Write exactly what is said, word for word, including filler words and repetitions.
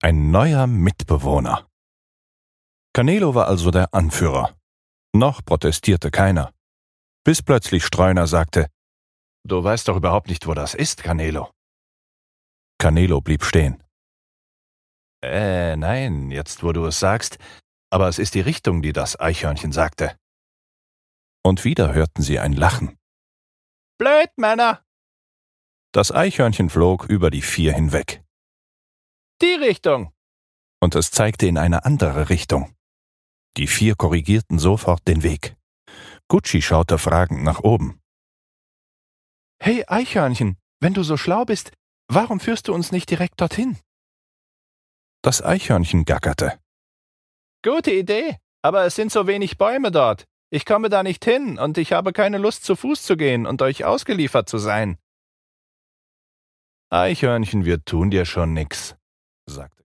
Ein neuer Mitbewohner. Canelo war also der Anführer. Noch protestierte keiner. Bis plötzlich Streuner sagte: »Du weißt doch überhaupt nicht, wo das ist, Canelo.« Canelo blieb stehen. »Äh, nein, jetzt wo du es sagst, aber es ist die Richtung, die das Eichhörnchen sagte.« Und wieder hörten sie ein Lachen. »Blöd, Männer!« Das Eichhörnchen flog über die vier hinweg. »Die Richtung!« Und es zeigte in eine andere Richtung. Die vier korrigierten sofort den Weg. Gucci schaute fragend nach oben. »Hey Eichhörnchen, wenn du so schlau bist, warum führst du uns nicht direkt dorthin?« Das Eichhörnchen gackerte. »Gute Idee, aber es sind so wenig Bäume dort. Ich komme da nicht hin und ich habe keine Lust, zu Fuß zu gehen und euch ausgeliefert zu sein.« »Eichhörnchen, wir tun dir schon nix«, sagte